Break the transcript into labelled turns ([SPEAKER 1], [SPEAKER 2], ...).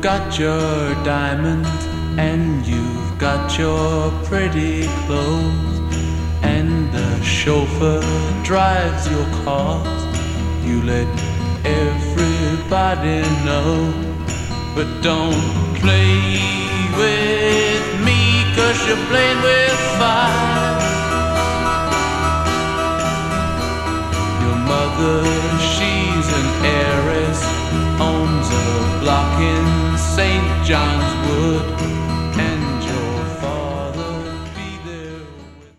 [SPEAKER 1] got your diamonds and you've got your pretty clothes, and the chauffeur drives your cars. You let everybody know, but don't play with me, 'cause you're playing with fire. Your mother, she's an heiress, owns a block in St. John's Wood.